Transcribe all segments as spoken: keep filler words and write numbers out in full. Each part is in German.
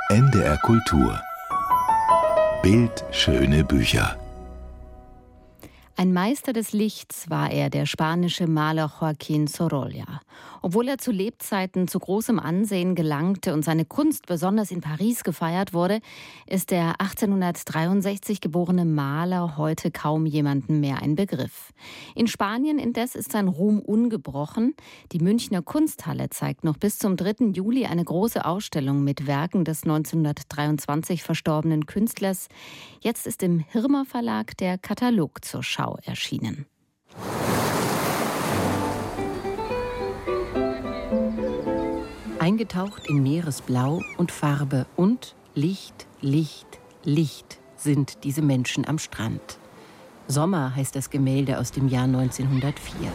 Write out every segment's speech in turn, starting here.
N D R Kultur. Bildschöne Bücher. Ein Meister des Lichts war er, der spanische Maler Joaquín Sorolla. Obwohl er zu Lebzeiten zu großem Ansehen gelangte und seine Kunst besonders in Paris gefeiert wurde, ist der achtzehnhundertdreiundsechzig geborene Maler heute kaum jemandem mehr ein Begriff. In Spanien indes ist sein Ruhm ungebrochen. Die Münchner Kunsthalle zeigt noch bis zum dritten Juli eine große Ausstellung mit Werken des neunzehnhundertdreiundzwanzig verstorbenen Künstlers. Jetzt ist im Hirmer Verlag der Katalog zur Schau erschienen. Eingetaucht in Meeresblau und Farbe und Licht, Licht, Licht sind diese Menschen am Strand. Sommer heißt das Gemälde aus dem Jahr neunzehnhundertvier.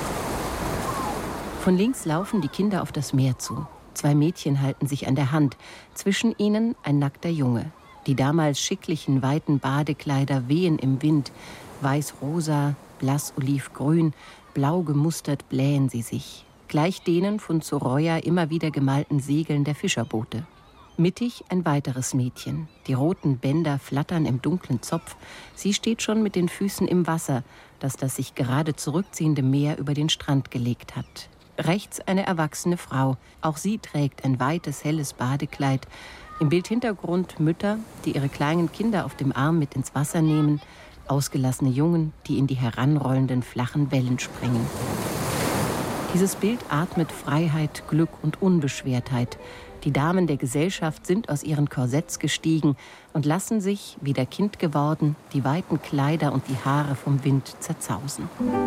Von links laufen die Kinder auf das Meer zu. Zwei Mädchen halten sich an der Hand. Zwischen ihnen ein nackter Junge. Die damals schicklichen, weiten Badekleider wehen im Wind. Weiß-rosa, blass-olivgrün, blau gemustert blähen sie sich. Gleich denen von Sorolla immer wieder gemalten Segeln der Fischerboote. Mittig ein weiteres Mädchen. Die roten Bänder flattern im dunklen Zopf. Sie steht schon mit den Füßen im Wasser, das das sich gerade zurückziehende Meer über den Strand gelegt hat. Rechts eine erwachsene Frau. Auch sie trägt ein weites, helles Badekleid. Im Bildhintergrund Mütter, die ihre kleinen Kinder auf dem Arm mit ins Wasser nehmen. Ausgelassene Jungen, die in die heranrollenden flachen Wellen springen. Dieses Bild atmet Freiheit, Glück und Unbeschwertheit. Die Damen der Gesellschaft sind aus ihren Korsetts gestiegen und lassen sich, wieder Kind geworden, die weiten Kleider und die Haare vom Wind zerzausen.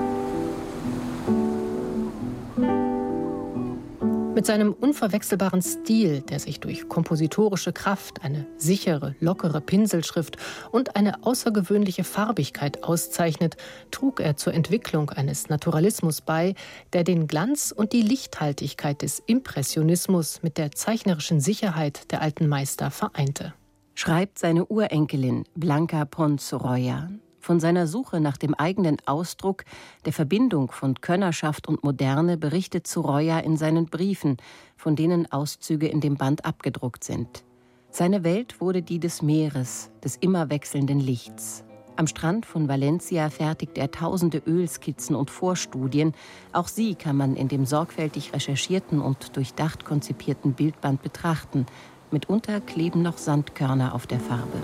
Mit seinem unverwechselbaren Stil, der sich durch kompositorische Kraft, eine sichere, lockere Pinselschrift und eine außergewöhnliche Farbigkeit auszeichnet, trug er zur Entwicklung eines Naturalismus bei, der den Glanz und die Lichthaltigkeit des Impressionismus mit der zeichnerischen Sicherheit der alten Meister vereinte. Schreibt seine Urenkelin Blanca Pons Sorolla. Von seiner Suche nach dem eigenen Ausdruck, der Verbindung von Könnerschaft und Moderne berichtet Sorolla in seinen Briefen, von denen Auszüge in dem Band abgedruckt sind. Seine Welt wurde die des Meeres, des immer wechselnden Lichts. Am Strand von Valencia fertigt er tausende Ölskizzen und Vorstudien. Auch sie kann man in dem sorgfältig recherchierten und durchdacht konzipierten Bildband betrachten. Mitunter kleben noch Sandkörner auf der Farbe.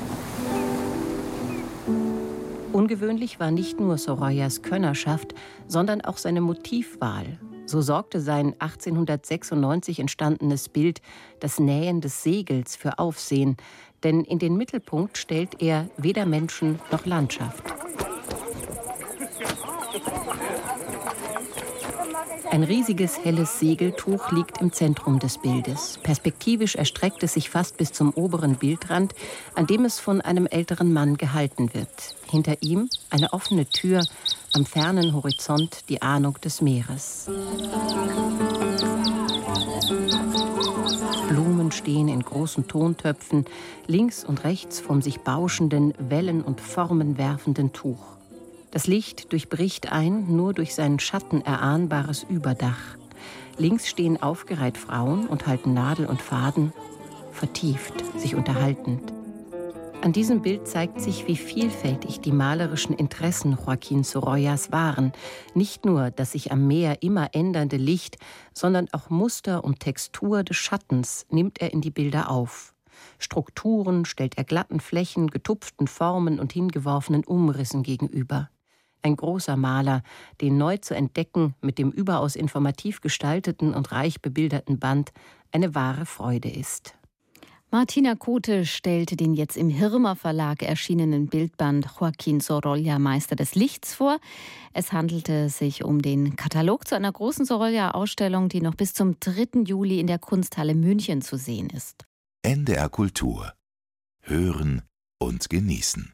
Ungewöhnlich war nicht nur Sorollas Könnerschaft, sondern auch seine Motivwahl. So sorgte sein achtzehnhundertsechsundneunzig entstandenes Bild, das Nähen des Segels, für Aufsehen. Denn in den Mittelpunkt stellt er weder Menschen noch Landschaft. Ein riesiges, helles Segeltuch liegt im Zentrum des Bildes. Perspektivisch erstreckt es sich fast bis zum oberen Bildrand, an dem es von einem älteren Mann gehalten wird. Hinter ihm eine offene Tür, am fernen Horizont die Ahnung des Meeres. Blumen stehen in großen Tontöpfen, links und rechts vom sich bauschenden, Wellen und Formen werfenden Tuch. Das Licht durchbricht ein nur durch seinen Schatten erahnbares Überdach. Links stehen aufgereiht Frauen und halten Nadel und Faden, vertieft, sich unterhaltend. An diesem Bild zeigt sich, wie vielfältig die malerischen Interessen Joaquín Sorollas waren. Nicht nur das sich am Meer immer ändernde Licht, sondern auch Muster und Textur des Schattens nimmt er in die Bilder auf. Strukturen stellt er glatten Flächen, getupften Formen und hingeworfenen Umrissen gegenüber. Ein großer Maler, den neu zu entdecken mit dem überaus informativ gestalteten und reich bebilderten Band eine wahre Freude ist. Martina Kote stellte den jetzt im Hirmer Verlag erschienenen Bildband Joaquín Sorolla, Meister des Lichts, vor. Es handelte sich um den Katalog zu einer großen Sorolla-Ausstellung, die noch bis zum dritten Juli in der Kunsthalle München zu sehen ist. N D R Kultur. Hören und genießen.